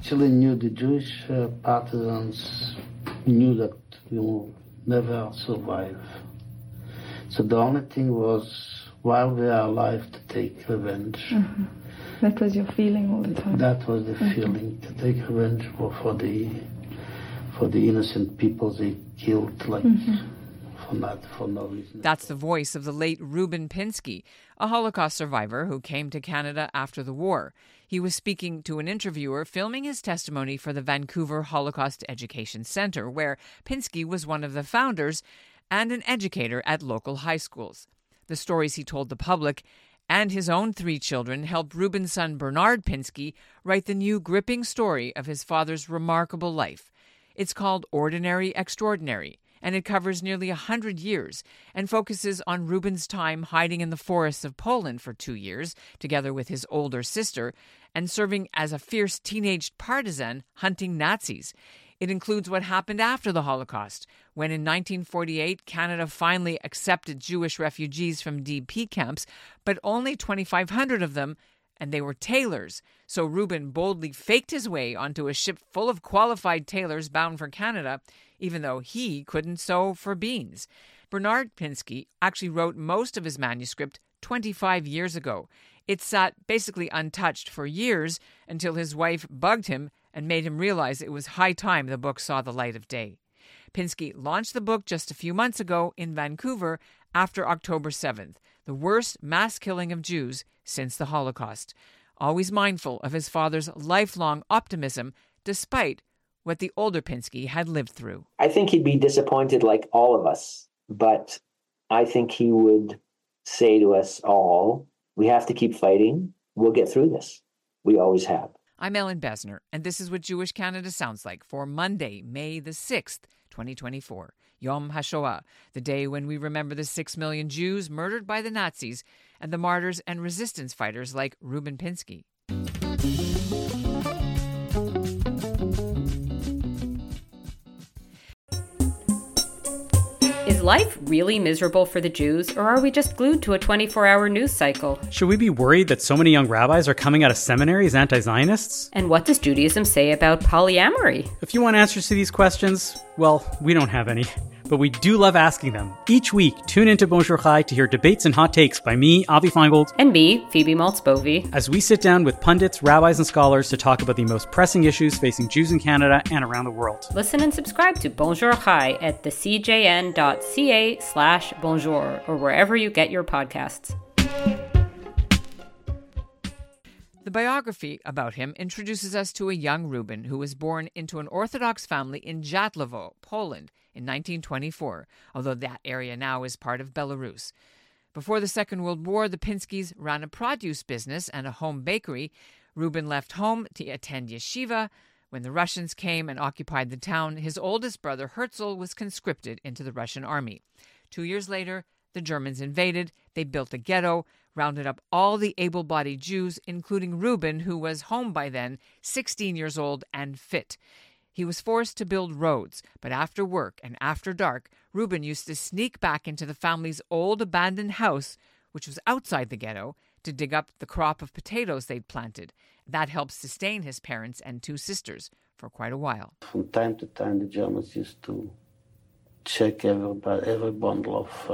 actually knew the Jewish partisans knew that we will never survive. So the only thing was, while we are alive, to take revenge. Mm-hmm. That was your feeling all the time? That was the feeling, to take revenge for the innocent people they killed, like, for no reason. That's the voice of the late Reuben Pinsky, a Holocaust survivor who came to Canada after the war. He was speaking to an interviewer filming his testimony for the Vancouver Holocaust Education Centre, where Pinsky was one of the founders and an educator at local high schools. The stories he told the public and his own 3 children helped Reuben's son Bernard Pinsky write the new gripping story of his father's remarkable life. It's called Ordinary Extraordinary, and it covers nearly 100 years and focuses on Reuben's time hiding in the forests of Poland for 2 years, together with his older sister, and serving as a fierce teenage partisan hunting Nazis. It includes what happened after the Holocaust, when in 1948 Canada finally accepted Jewish refugees from DP camps, but only 2,500 of them, and they were tailors. So Reuben boldly faked his way onto a ship full of qualified tailors bound for Canada, even though he couldn't sew for beans. Bernard Pinsky actually wrote most of his manuscript 25 years ago. It sat basically untouched for years until his wife bugged him and made him realize it was high time the book saw the light of day. Pinsky launched the book just a few months ago in Vancouver after October 7th, the worst mass killing of Jews since the Holocaust. Always mindful of his father's lifelong optimism, despite what the older Pinsky had lived through. I think he'd be disappointed like all of us, but I think he would say to us all, we have to keep fighting. We'll get through this. We always have. I'm Ellen Besner, and this is what Jewish Canada sounds like for Monday, May the 6th, 2024. Yom HaShoah, the day when we remember the 6 million Jews murdered by the Nazis and the martyrs and resistance fighters like Reuben Pinsky. Is life really miserable for the Jews, or are we just glued to a 24-hour news cycle? Should we be worried that so many young rabbis are coming out of seminary as anti-Zionists? And what does Judaism say about polyamory? If you want answers to these questions, well, we don't have any. But we do love asking them. Each week, tune into Bonjour Chai to hear debates and hot takes by me, Avi Feingold, and me, Phoebe Maltz-Bovy, as we sit down with pundits, rabbis, and scholars to talk about the most pressing issues facing Jews in Canada and around the world. Listen and subscribe to Bonjour Chai at thecjn.ca/bonjour or wherever you get your podcasts. The biography about him introduces us to a young Reuben who was born into an Orthodox family in Jatlowo, Poland, in 1924, although that area now is part of Belarus. Before the Second World War, the Pinskys ran a produce business and a home bakery. Reuben left home to attend yeshiva. When the Russians came and occupied the town, his oldest brother Herzl was conscripted into the Russian army. 2 years later, the Germans invaded. They built a ghetto, rounded up all the able-bodied Jews, including Reuben, who was home by then, 16 years old and fit. He was forced to build roads, but after work and after dark, Reuben used to sneak back into the family's old abandoned house, which was outside the ghetto, to dig up the crop of potatoes they'd planted. That helped sustain his parents and 2 sisters for quite a while. From time to time, the Germans used to check every bundle of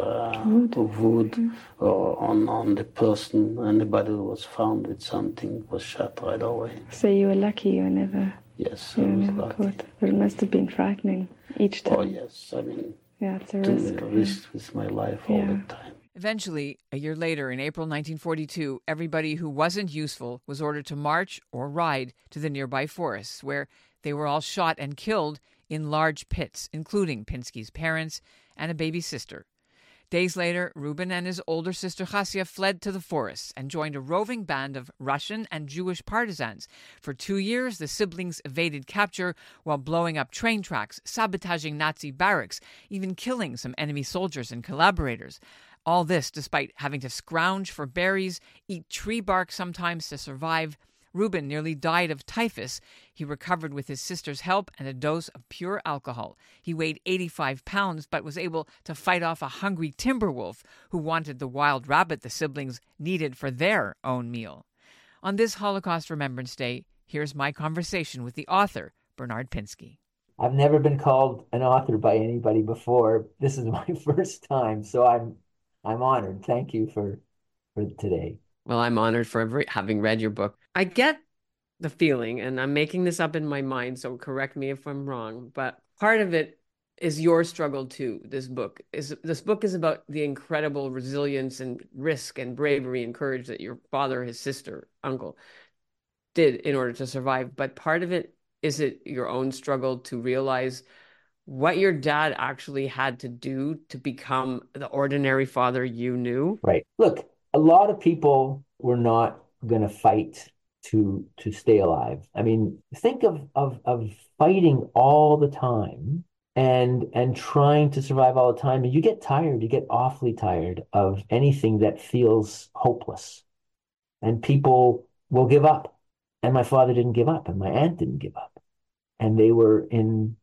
wood or on the person. Anybody who was found with something was shot right away. So you were lucky you were never... Yes, I was lucky. Caught. But it must have been frightening each time. Oh, yes. I mean, it's a risk with my life all the time. Eventually, a year later, in April 1942, everybody who wasn't useful was ordered to march or ride to the nearby forests, where they were all shot and killed in large pits, including Pinsky's parents and a baby sister. Days later, Reuben and his older sister Chassia fled to the forests and joined a roving band of Russian and Jewish partisans. For 2 years, the siblings evaded capture while blowing up train tracks, sabotaging Nazi barracks, even killing some enemy soldiers and collaborators. All this despite having to scrounge for berries, eat tree bark sometimes to survive. Reuben nearly died of typhus. He recovered with his sister's help and a dose of pure alcohol. He weighed 85 pounds, but was able to fight off a hungry timber wolf who wanted the wild rabbit the siblings needed for their own meal. On this Holocaust Remembrance Day, Here's my conversation with the author, Bernard Pinsky. I've never been called an author by anybody before. This is my first time, so I'm honored. Thank you for today. Well, I'm honored for having read your book. I get the feeling, and I'm making this up in my mind, so correct me if I'm wrong, but part of it is your struggle too. This book is about the incredible resilience and risk and bravery and courage that your father, his sister, uncle did in order to survive. But part of it, is it your own struggle to realize what your dad actually had to do to become the ordinary father you knew? Right. Look, a lot of people were not going to fight to stay alive. I mean, think of fighting all the time and trying to survive all the time. And you get tired, you get awfully tired of anything that feels hopeless. And people will give up. And my father didn't give up, and my aunt didn't give up. And they were in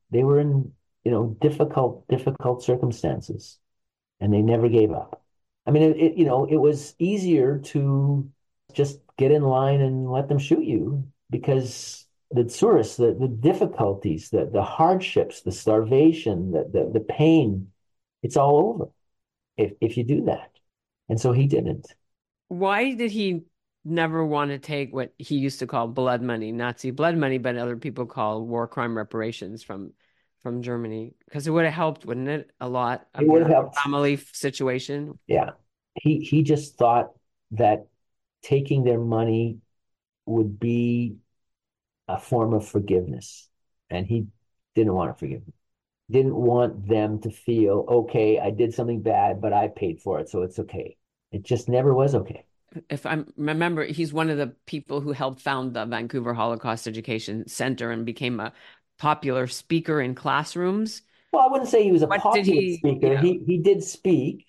difficult circumstances, and they never gave up. I mean, it was easier to just get in line and let them shoot you, because the tsuris, the difficulties, the hardships, the starvation, the pain, it's all over if you do that. And so he didn't. Why did he never want to take what he used to call blood money, Nazi blood money, but other people call war crime reparations from Germany? Because it would have helped, wouldn't it? A lot. It would have helped. Family situation. Yeah. He just thought that taking their money would be a form of forgiveness. And he didn't want to forgive them. Didn't want them to feel, okay, I did something bad, but I paid for it, so it's okay. It just never was okay. If I remember, he's one of the people who helped found the Vancouver Holocaust Education Center and became a popular speaker in classrooms. Well, I wouldn't say he was a popular speaker. Yeah. He did speak.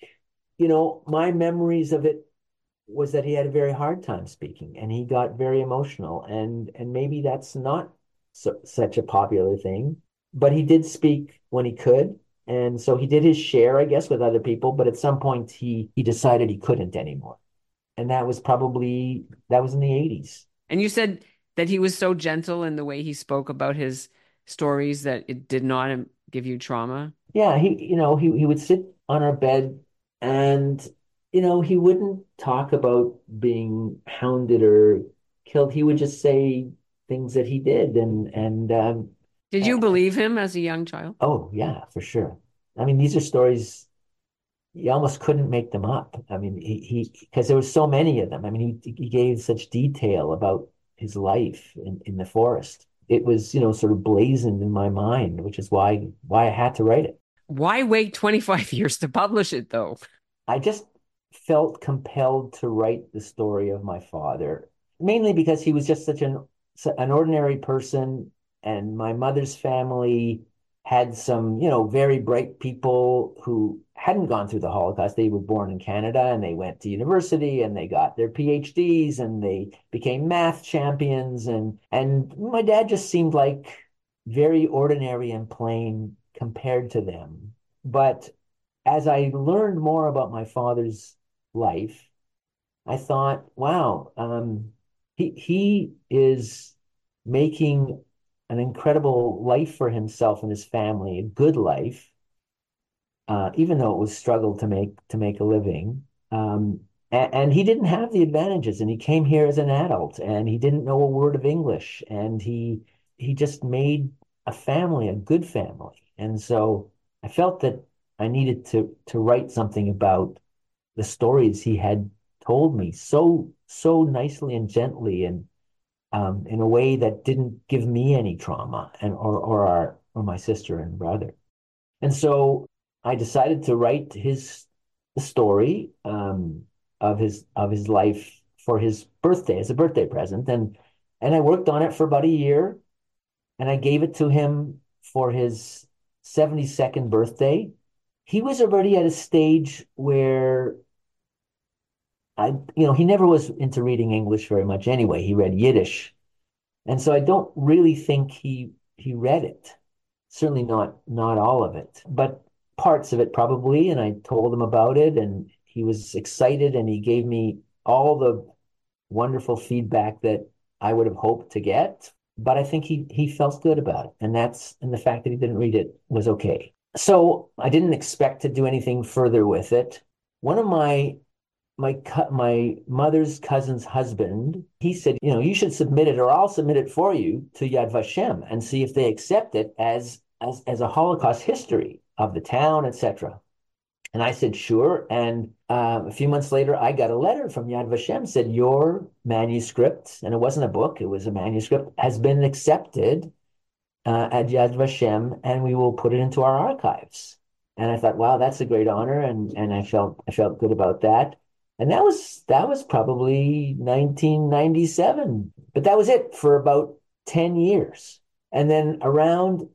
My memories of it was that he had a very hard time speaking, and he got very emotional. And maybe that's not such a popular thing, but he did speak when he could. And so he did his share, I guess, with other people. But at some point, he decided he couldn't anymore. And that was in the 80s. And you said that he was so gentle in the way he spoke about his stories that it did not give you trauma. Yeah, he would sit on our bed, and he wouldn't talk about being hounded or killed. He would just say things that he did, and did you believe him as a young child? Oh yeah, for sure. I mean, these are stories you almost couldn't make them up. I mean, because there were so many of them. I mean, he gave such detail about his life in the forest. It was, sort of blazoned in my mind, which is why I had to write it. Why wait 25 years to publish it, though? I just felt compelled to write the story of my father, mainly because he was just such an ordinary person, and my mother's family had some, very bright people who hadn't gone through the Holocaust. They were born in Canada, and they went to university, and they got their PhDs, and they became math champions. And my dad just seemed like very ordinary and plain compared to them. But as I learned more about my father's life, I thought, wow, he is making an incredible life for himself and his family, a good life, even though it was struggle to make a living. And he didn't have the advantages, and he came here as an adult, and he didn't know a word of English, and he just made a family, a good family. And so I felt that I needed to write something about the stories he had told me so nicely and gently, and in a way that didn't give me any trauma, or my sister and brother. And so I decided to write the story of his life for his birthday, as a birthday present, and I worked on it for about a year, and I gave it to him for his 72nd birthday. He was already at a stage where he never was into reading English very much anyway. He read Yiddish. And so I don't really think he read it. Certainly not all of it, but parts of it probably. And I told him about it, and he was excited, and he gave me all the wonderful feedback that I would have hoped to get, but I think he felt good about it. And the fact that he didn't read it was okay. So I didn't expect to do anything further with it. One of my mother's cousin's husband, he said, you should submit it or I'll submit it for you to Yad Vashem and see if they accept it as a Holocaust history of the town, etc. And I said, sure. And a few months later, I got a letter from Yad Vashem, said, your manuscript, and it wasn't a book, it was a manuscript, has been accepted at Yad Vashem, and we will put it into our archives. And I thought, wow, that's a great honor. And I felt good about that. And that was probably 1997. But that was it for about 10 years. And then around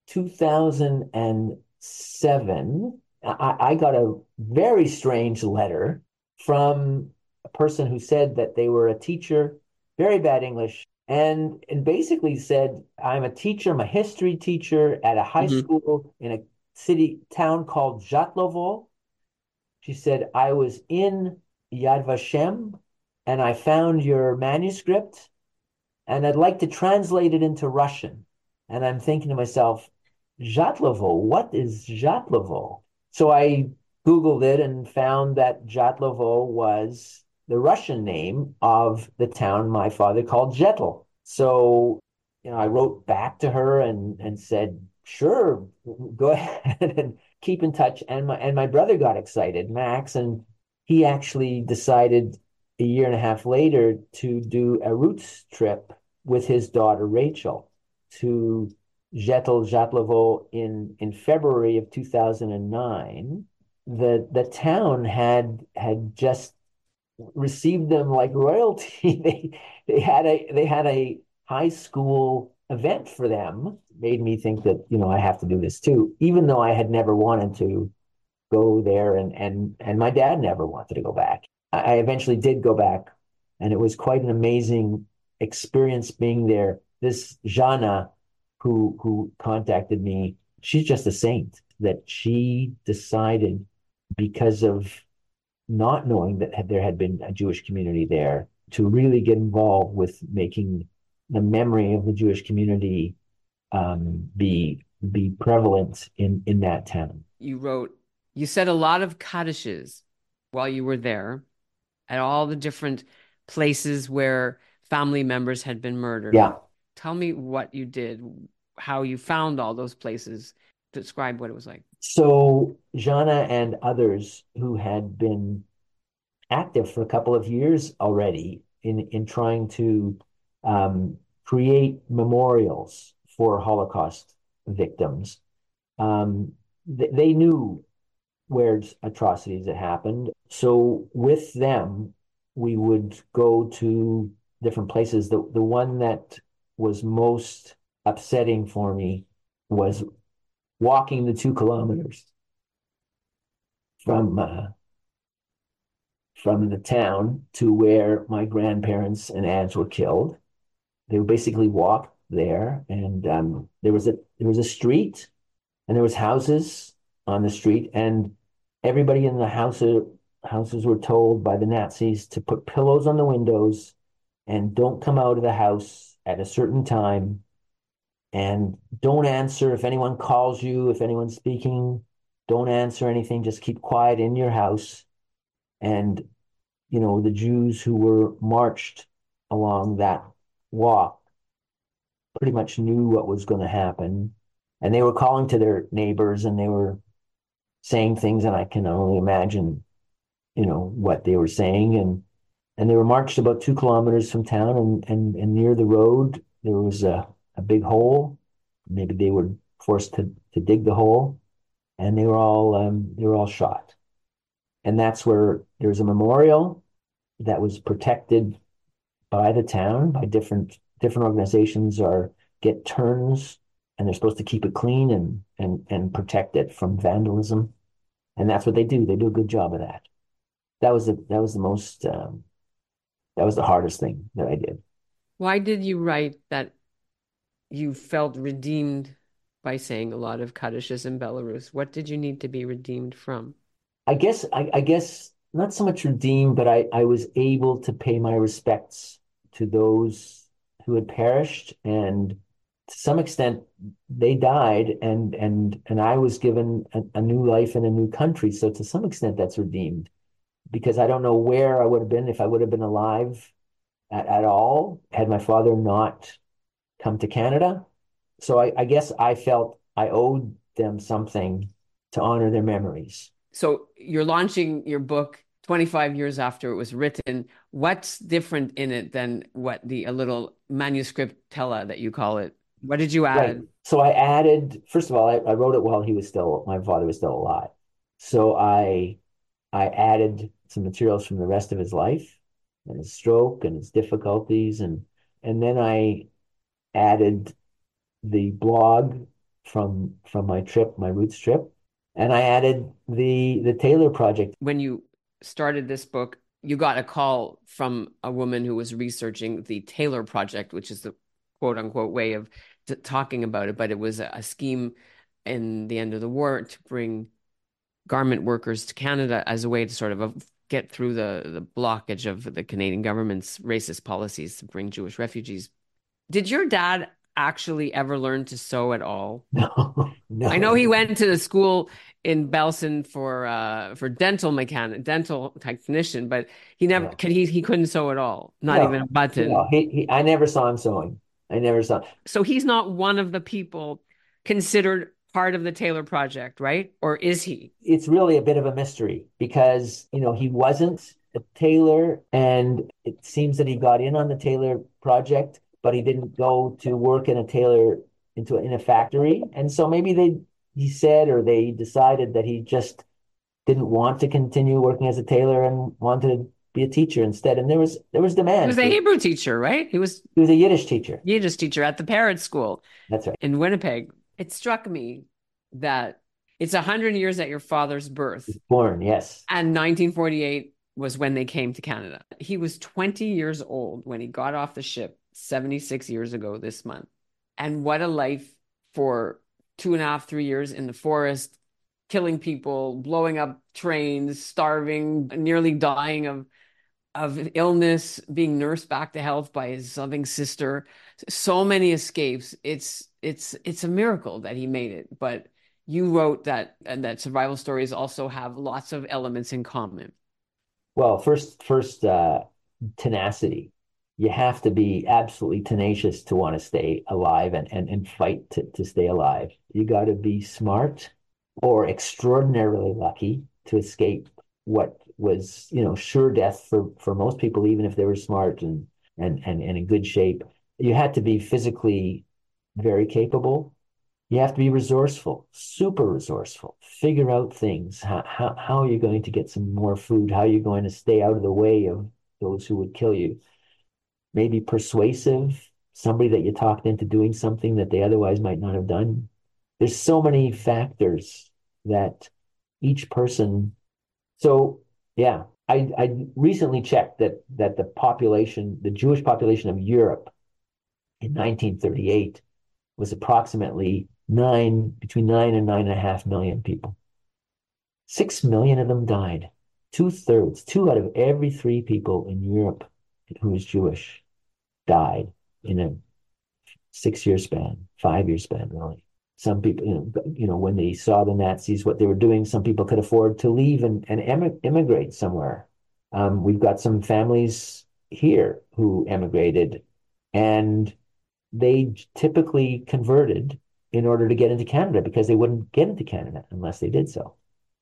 2007, I got a very strange letter from a person who said that they were a teacher, very bad English, and basically said, I'm a teacher, I'm a history teacher at a high school in a town called Zhatlovo. She said, I was in Yad Vashem and I found your manuscript and I'd like to translate it into Russian. And I'm thinking to myself, Zhatlovo, what is Zhatlovo? So I Googled it and found that Zhatlovo was the Russian name of the town my father called Zhetel. So, I wrote back to her and said, sure, go ahead and keep in touch. And my brother got excited, Max, and he actually decided a year and a half later to do a roots trip with his daughter, Rachel, to Zhatlovo in February of 2009. The town had just received them like royalty. They had a high school event for them. Made me think that I have to do this too, even though I had never wanted to go there, and my dad never wanted to go back. I eventually did go back, and it was quite an amazing experience being there. This Jana, who contacted me, she's just a saint, that she decided, because of not knowing that there had been a Jewish community there, to really get involved with making the memory of the Jewish community be prevalent in that town. You said a lot of Kaddishes while you were there at all the different places where family members had been murdered. Yeah. Tell me what you did, how you found all those places. Describe what it was like. So Jana and others who had been active for a couple of years already in trying to create memorials for Holocaust victims, they knew where atrocities had happened. So with them, we would go to different places. The one that was most upsetting for me was walking the 2 kilometers from the town to where my grandparents and aunts were killed. They would basically walk there, and there was a street, and there was houses on the street, and everybody in the houses were told by the Nazis to put pillows on the windows and don't come out of the house at a certain time, and don't answer if anyone calls you, if anyone's speaking, don't answer anything, just keep quiet in your house. And the Jews who were marched along that walk pretty much knew what was going to happen, and they were calling to their neighbors, and they were saying things, and I can only imagine what they were saying, and they were marched about 2 kilometers from town, and near the road there was a big hole. Maybe they were forced to dig the hole, and they were all shot. And that's where there's a memorial that was protected by the town, by different organizations, or get turns, and they're supposed to keep it clean and protect it from vandalism. And that's what they do. They do a good job of that. That was the hardest thing that I did. Why did you write that you felt redeemed by saying a lot of Kaddishes in Belarus? What did you need to be redeemed from? I guess not so much redeemed, but I was able to pay my respects to those who had perished, and to some extent they died, and I was given a new life in a new country. So to some extent that's redeemed, because I don't know where I would have been if I would have been alive at all had my father not come to Canada. So I guess I felt I owed them something to honor their memories. So you're launching your book 25 years after it was written. What's different in it than what a little manuscript tella that you call it? What did you add? Right. So I added, first of all, I wrote it while my father was still alive. So I added some materials from the rest of his life and his stroke and his difficulties, and then I added the blog from my trip, my roots trip, and I added the Taylor Project. When you started this book, you got a call from a woman who was researching the Taylor Project, which is the quote unquote way of talking about it, but it was a scheme in the end of the war to bring garment workers to Canada as a way to sort of get through the blockage of the Canadian government's racist policies to bring Jewish refugees. Did your dad actually ever learn to sew at all? No. I know he went to the school in Belsen for dental technician, but he never he couldn't sew at all, not even a button. No, I never saw him sewing. I never saw. So he's not one of the people considered part of the Taylor Project, right? Or is he? It's really a bit of a mystery because, he wasn't a tailor, and it seems that he got in on the Taylor Project, but he didn't go to work in a factory. And so maybe he said, or they decided that he just didn't want to continue working as a tailor and wanted to be a teacher instead. And there was demand. He was a Hebrew teacher, right? He was a Yiddish teacher. Yiddish teacher at the Parrott School. That's right. In Winnipeg. It struck me that it's 100 years at your father's birth. He was born, yes. And 1948 was when they came to Canada. He was 20 years old when he got off the ship 76 years ago this month. And what a life for 2.5, 3 years in the forest, killing people, blowing up trains, starving, nearly dying of illness, being nursed back to health by his loving sister. So many escapes. It's a miracle that he made it. But you wrote that survival stories also have lots of elements in common. Well, first, tenacity. You have to be absolutely tenacious to want to stay alive and fight to stay alive. You got to be smart or extraordinarily lucky to escape what was, sure death for most people, even if they were smart and in good shape. You had to be physically very capable. You have to be resourceful, super resourceful, figure out things. How are you going to get some more food? How are you going to stay out of the way of those who would kill you? Maybe persuasive, somebody that you talked into doing something that they otherwise might not have done. There's so many factors that each person. So yeah, I recently checked that the Jewish population of Europe in 1938 was approximately between 9 and 9.5 million people. 6 million of them died. 2/3, 2 out of every 3 people in Europe who was Jewish died in a 6-year span, 5-year span, really. Some people, when they saw the Nazis, what they were doing, some people could afford to leave and immigrate somewhere. We've got some families here who emigrated, and they typically converted in order to get into Canada because they wouldn't get into Canada unless they did so.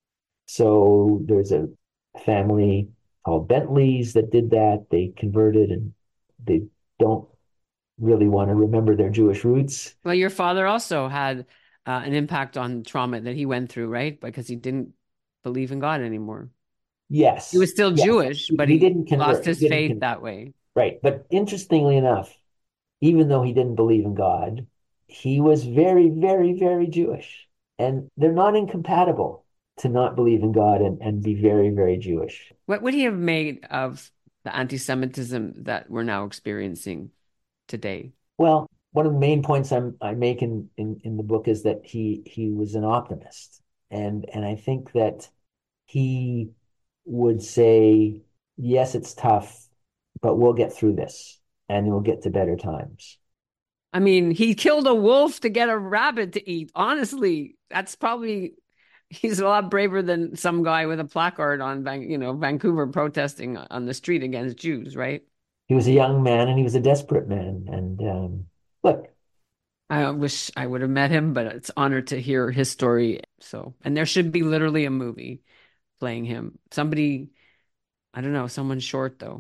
So there's a family called Bentleys that did that. They converted, and they don't really want to remember their Jewish roots. Well, your father also had an impact on trauma that he went through, right? Because he didn't believe in God anymore. Yes. He was still Jewish, but he didn't convert. Lost his faith that way. Right. But interestingly enough, even though he didn't believe in God, he was very, very, very Jewish. And they're not incompatible to not believe in God and be very, very Jewish. What would he have made of the anti-Semitism that we're now experiencing today? Well, one of the main points I make in the book is that he was an optimist. And I think that he would say, yes, it's tough, but we'll get through this. and we'll get to better times. I mean, he killed a wolf to get a rabbit to eat. Honestly, he's a lot braver than some guy with a placard on Vancouver protesting on the street against Jews, right? He was a young man and he was a desperate man. And look, I wish I would have met him, but it's an honor to hear his story. And there should be literally a movie playing him. Somebody, I don't know, someone short though.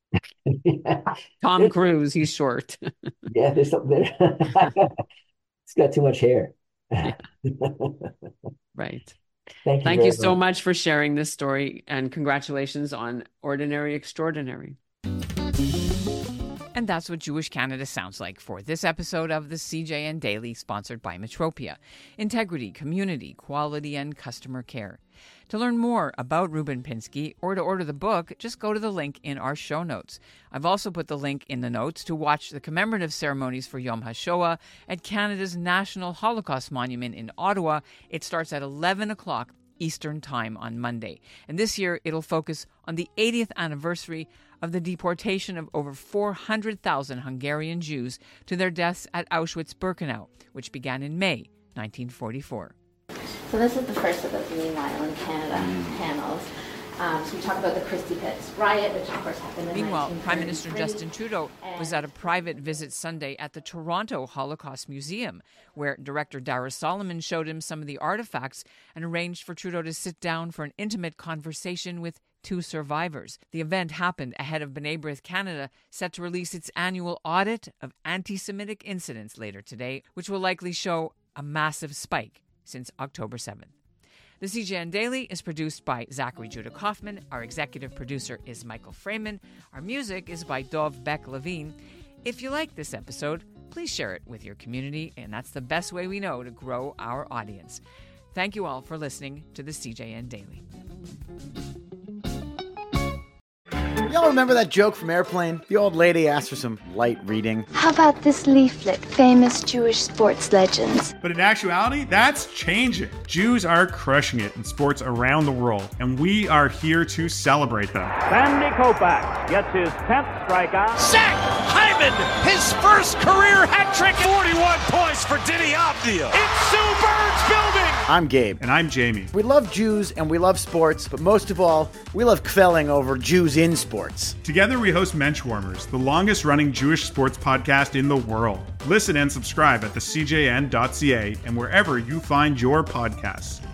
Tom Cruise, he's short. Yeah, there's something there. He's got too much hair. Yeah. Right. Thank you so much for sharing this story, and congratulations on Ordinary Extraordinary. And that's what Jewish Canada sounds like for this episode of the CJN Daily, sponsored by Metropia. Integrity, community, quality, and customer care. To learn more about Reuben Pinsky or to order the book, just go to the link in our show notes. I've also put the link in the notes to watch the commemorative ceremonies for Yom HaShoah at Canada's National Holocaust Monument in Ottawa. It starts at 11 o'clock Eastern Time on Monday. And this year, it'll focus on the 80th anniversary of the deportation of over 400,000 Hungarian Jews to their deaths at Auschwitz-Birkenau, which began in May 1944. So this is the first of the Meanwhile in Canada panels. So we talk about the Christie Pitts riot, which of course happened in Meanwhile, Prime 1933. Minister Justin Trudeau was at a private visit Sunday at the Toronto Holocaust Museum, where director Dara Solomon showed him some of the artifacts and arranged for Trudeau to sit down for an intimate conversation with two survivors. The event happened ahead of B'nai B'rith Canada, set to release its annual audit of anti-Semitic incidents later today, which will likely show a massive spike since October 7th. The CJN Daily is produced by Zachary Judah Kaufman. Our executive producer is Michael Freeman. Our music is by Dov Beck-Levine. If you like this episode, please share it with your community, and that's the best way we know to grow our audience. Thank you all for listening to the CJN Daily. Y'all remember that joke from Airplane? The old lady asked for some light reading. How about this leaflet, famous Jewish sports legends? But in actuality, that's changing. Jews are crushing it in sports around the world, and we are here to celebrate them. Sandy Koufax gets his 10th strikeout. Zach Hyman, his first career hat trick. 41 points for Diddy Avdia. It's Sue Bird's building. I'm Gabe. And I'm Jamie. We love Jews and we love sports, but most of all, we love kvelling over Jews in sports. Together we host Menschwarmers, the longest-running Jewish sports podcast in the world. Listen and subscribe at thecjn.ca and wherever you find your podcasts.